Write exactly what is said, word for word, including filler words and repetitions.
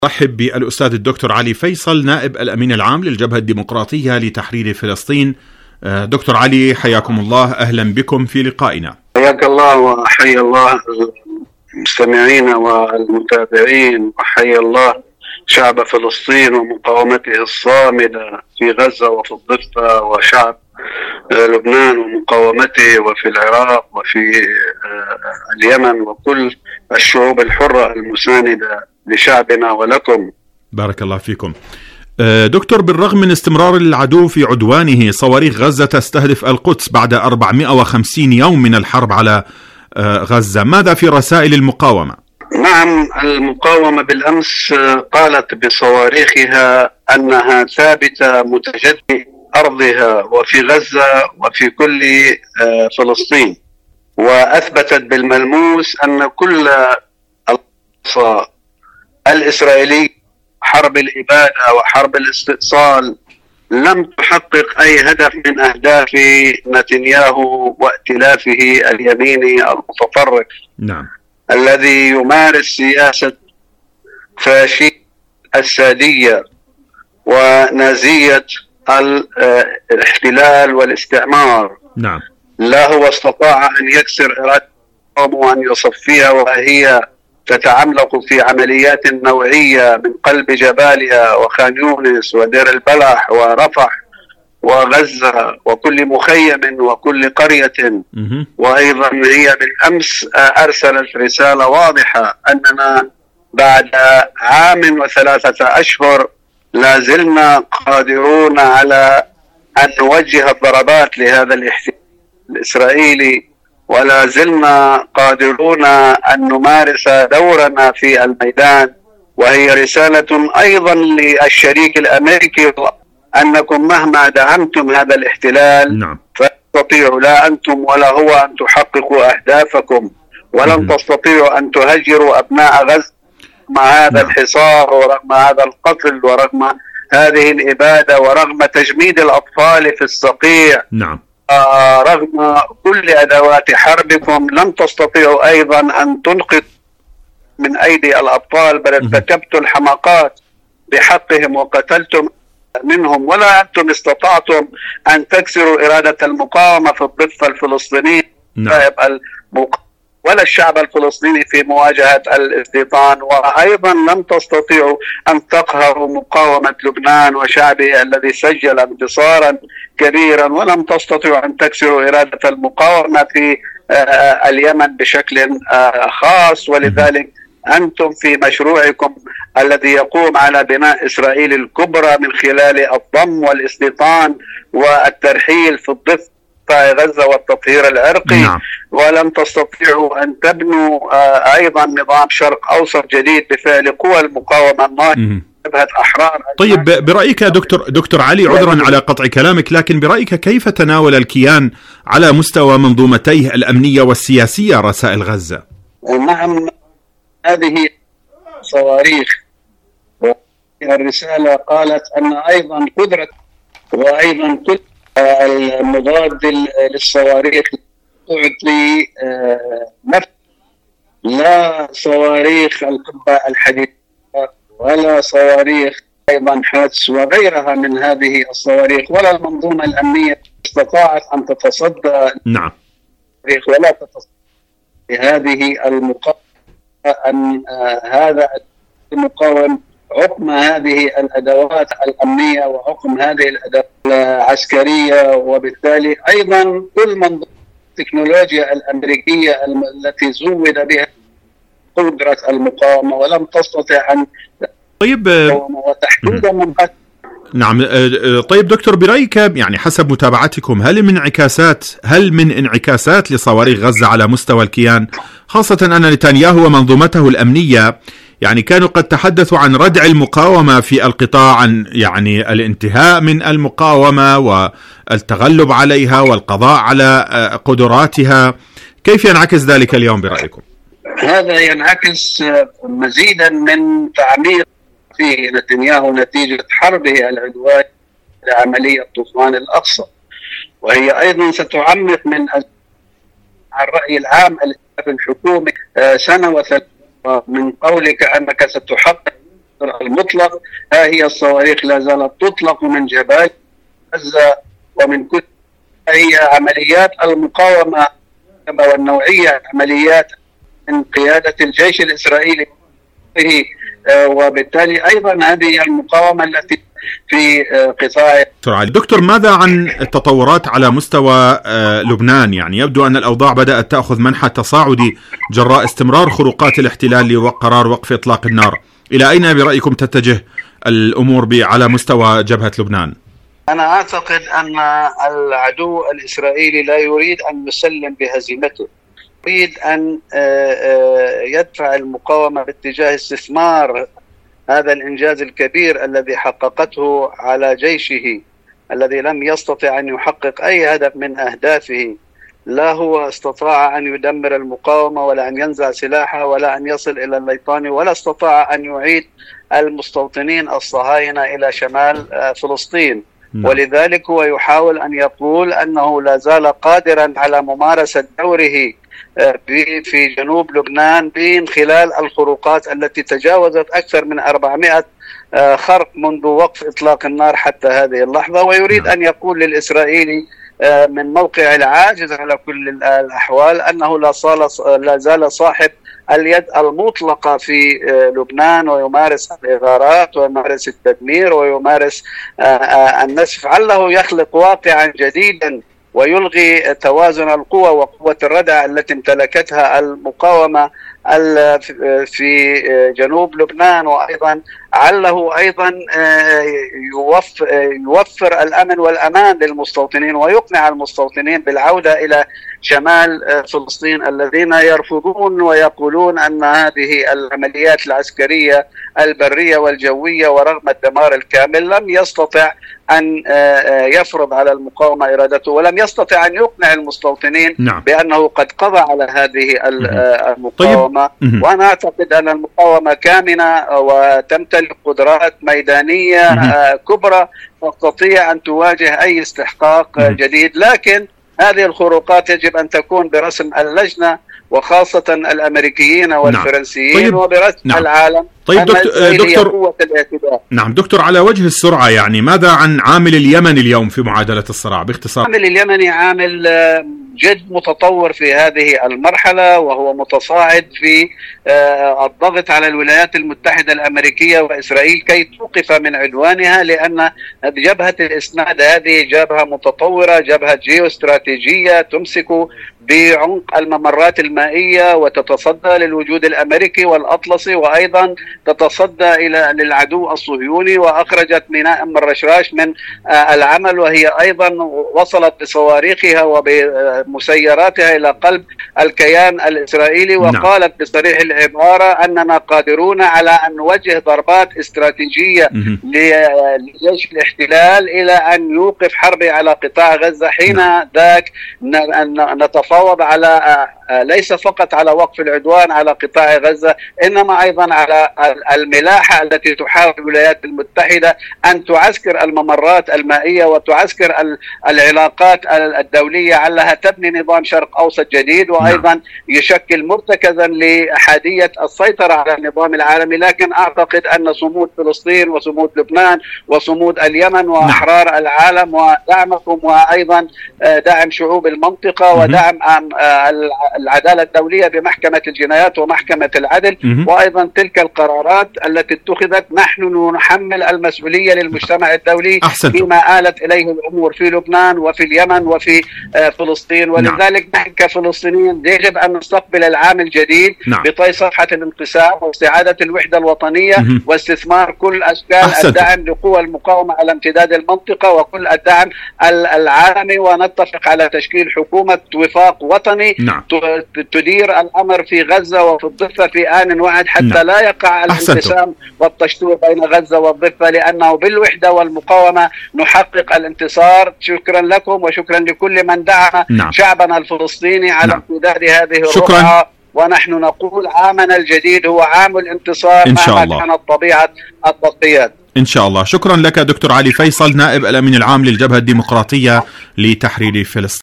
أرحب بالأستاذ الدكتور علي فيصل نائب الأمين العام للجبهة الديمقراطية لتحرير فلسطين. دكتور علي حياكم الله، أهلا بكم في لقائنا. حياك الله وحيا الله المستمعين والمتابعين، وحيا الله شعب فلسطين ومقاومته الصامدة في غزة وفي الضفة، وشعب لبنان ومقاومته وفي العراق وفي اليمن، وكل الشعوب الحرة المساندة لشعبنا ولكم. بارك الله فيكم. دكتور، بالرغم من استمرار العدو في عدوانه، صواريخ غزة تستهدف القدس بعد أربعمائة وخمسين يوم من الحرب على غزة، ماذا في رسائل المقاومة؟ نعم، المقاومة بالأمس قالت بصواريخها أنها ثابتة متجددة أرضها وفي غزة وفي كل فلسطين، وأثبتت بالملموس أن كل القصة الإسرائيلي حرب الإبادة وحرب الاستئصال لم تحقق أي هدف من أهداف نتنياهو وائتلافه اليميني المتطرف. نعم. الذي يمارس سياسة فاشية السادية ونازية الاحتلال والاستعمار. نعم. لا هو استطاع أن يكسر إرادتهم وأن يصفيها وهي تتعمق في عمليات نوعية من قلب جباليا وخان يونس ودير البلح ورفح وغزة وكل مخيم وكل قرية. وأيضا هي بالأمس أرسلت رسالة واضحة أننا بعد عام وثلاثة أشهر لا زلنا قادرون على أن نوجه الضربات لهذا الاحتلال الإسرائيلي، ولا زلنا قادرون أن نمارس دورنا في الميدان. وهي رسالة أيضا للشريك الأمريكي أنكم مهما دعمتم هذا الاحتلال نعم. فتستطيعوا لا أنتم ولا هو أن تحققوا أهدافكم، ولن تستطيعوا أن تهجروا أبناء غزة مع هذا نعم. الحصار ورغم هذا القتل ورغم هذه الإبادة ورغم تجميد الأطفال في الصقيع. نعم. آه رغم كل أدوات حربكم لم تستطيعوا أيضا أن تنقذوا من أيدي الأطفال، بل ارتكبتوا الحماقات بحقهم وقتلتم منهم، ولا أنتم استطعتم أن تكسروا إرادة المقاومة في الضفة الفلسطينية. نعم. ولا الشعب الفلسطيني في مواجهة الاستيطان، وأيضا لم تستطيعوا أن تقهروا مقاومة لبنان وشعبه الذي سجل انتصارا كبيرا، ولم تستطيعوا أن تكسروا إرادة المقاومة في اليمن بشكل خاص. ولذلك أنتم في مشروعكم الذي يقوم على بناء إسرائيل الكبرى من خلال الضم والاستيطان والترحيل في الضفة غزة والتطهير العرقي. نعم. ولم تستطيعوا أن تبنوا أيضا نظام شرق أوسط جديد بفعل قوى المقاومة الناهضة جبهة أحرار. طيب، برأيك دكتور دكتور علي، عذرا على قطع كلامك، لكن برأيك كيف تناول الكيان على مستوى منظومتيه الأمنية والسياسية رسائل غزة؟ نعم، هذه صواريخ، الرسالة قالت أن أيضا قدرة وأيضا كل المضاد للصواريخ تعطي نفس، لا صواريخ القبة الحديدية ولا صواريخ أيضا حدس وغيرها من هذه الصواريخ، ولا المنظومة الأمنية استطاعت أن تتصدى. نعم. ولا تتصدى لهذه المقاومة، أن هذا المقاوم حكم هذه الأدوات الأمنية وحكم هذه الأدوات العسكرية، وبالتالي أيضا كل منظومة التكنولوجيا الأمريكية التي زود بها قدرة المقاومة ولم تستطع أن طيب وتحديدا من قتل. نعم. طيب دكتور، برأيك يعني حسب متابعتكم، هل من انعكاسات هل من انعكاسات لصواريخ غزة على مستوى الكيان، خاصة أن نتنياهو ومنظومته الأمنية يعني كانوا قد تحدثوا عن ردع المقاومة في القطاع، عن يعني الانتهاء من المقاومة والتغلب عليها والقضاء على قدراتها، كيف ينعكس ذلك اليوم برأيكم؟ هذا ينعكس مزيدا من تعميق في نتنياهو نتيجة حربه العدواني لعملية طوفان الأقصى، وهي أيضا ستعمق من الرأي العام الحكومي سنة وثلاثة من قولك أنك ستحقق المطلق. ها هي الصواريخ لا زالت تطلق من جبال غزة ومن كل هي عمليات المقاومة والنوعية عمليات من قيادة الجيش الإسرائيلي، وبالتالي أيضا هذه المقاومة التي في قطاع. دكتور، ماذا عن التطورات على مستوى لبنان؟ يعني يبدو أن الأوضاع بدأت تأخذ منحى تصاعدي جراء استمرار خروقات الاحتلال وقرار وقف إطلاق النار. إلى أين برأيكم تتجه الأمور على مستوى جبهة لبنان؟ أنا أعتقد أن العدو الإسرائيلي لا يريد أن يسلم بهزيمته، يريد أن يدفع المقاومة باتجاه استثمار هذا الإنجاز الكبير الذي حققته على جيشه، الذي لم يستطع أن يحقق أي هدف من أهدافه. لا هو استطاع أن يدمر المقاومة ولا أن ينزع سلاحها ولا أن يصل إلى الليطاني، ولا استطاع أن يعيد المستوطنين الصهاينة إلى شمال فلسطين. ولذلك هو يحاول أن يقول أنه لا زال قادرا على ممارسة دوره في جنوب لبنان من خلال الخروقات التي تجاوزت أكثر من أربعمائة خرق منذ وقف إطلاق النار حتى هذه اللحظة. ويريد أن يقول للإسرائيلي من موقع العاجز على كل الأحوال أنه لا زال صاحب اليد المطلقة في لبنان، ويمارس الإغارات ويمارس التدمير ويمارس النسف، علّه يخلق واقعا جديدا ويلغي توازن القوى وقوة الردع التي امتلكتها المقاومة في جنوب لبنان، وأيضا علّه أيضا يوفر الأمن والأمان للمستوطنين ويقنع المستوطنين بالعودة إلى شمال فلسطين الذين يرفضون ويقولون أن هذه العمليات العسكرية البرية والجوية ورغم الدمار الكامل لم يستطع أن يفرض على المقاومة إرادته، ولم يستطع أن يقنع المستوطنين نعم. بأنه قد قضى على هذه المقاومة. طيب. وأنا أعتقد أن المقاومة كامنة وتمتلك قدرات ميدانية كبرى تستطيع أن تواجه أي استحقاق جديد، لكن هذه الخروقات يجب أن تكون برسم اللجنة وخاصة الأمريكيين والفرنسيين نعم. طيب. وبرسم نعم. العالم. طيب دكتور, دكتور نعم دكتور، على وجه السرعة يعني ماذا عن عامل اليمن اليوم في معادلة الصراع باختصار؟ عامل اليمني عامل جد متطور في هذه المرحلة، وهو متصاعد في الضغط على الولايات المتحدة الأمريكية وإسرائيل كي توقف من عدوانها، لأن جبهة الإسناد هذه جبهة متطورة، جبهة جيوستراتيجية تمسك بعمق الممرات المائية وتتصدى للوجود الأمريكي والأطلسي، وأيضا تتصدى إلى للعدو الصهيوني، وأخرجت ميناء أم الرشراش من العمل، وهي أيضا وصلت بصواريخها وبمسيراتها إلى قلب الكيان الإسرائيلي، وقالت بصريح العبارة أننا قادرون على أن نوجه ضربات استراتيجية لجيش الاحتلال إلى أن يوقف حربه على قطاع غزة. حين ذاك نتفاوض على ليس فقط على وقف العدوان على قطاع غزة، إنما أيضا على الملاحة التي تحاول الولايات المتحدة أن تعسكر الممرات المائية وتعسكر العلاقات الدولية علها تبني نظام شرق أوسط جديد، وأيضا يشكل مرتكزا لأحادية السيطرة على النظام العالمي. لكن أعتقد أن صمود فلسطين وصمود لبنان وصمود اليمن وأحرار العالم ودعمكم وأيضا دعم شعوب المنطقة ودعم العدالة الدولية بمحكمة الجنايات ومحكمة العدل وأيضا تلك القرارات التي اتخذت، نحن نحمل المسؤولية للمجتمع الدولي فيما آلت إليه الأمور في لبنان وفي اليمن وفي فلسطين. ولذلك نحن كفلسطينيين يجب أن نستقبل العام الجديد نعم. بطي صفحة الانقسام واستعادة الوحدة الوطنية مه. واستثمار كل أشكال أحسنت. الدعم لقوى المقاومة على امتداد المنطقة وكل الدعم العالمي، ونتفق على تشكيل حكومة وفاق وطني نعم. تدير الأمر في غزة وفي الضفة في آن واحد حتى نعم. لا يقع الانقسام والتشتوت بين غزة والضفة، لأنه بالوحدة والمقاومة نحقق الانتصار. شكرا لكم وشكرا لكل من دعم نعم. شعبنا الفلسطيني على امتداد نعم. هذه الرقعة، ونحن نقول عامنا الجديد هو عام الانتصار إن شاء الله. كانت طبيعة التضحيات. إن شاء الله. شكرا لك دكتور علي فيصل، نائب الأمين العام للجبهة الديمقراطية لتحرير فلسطين.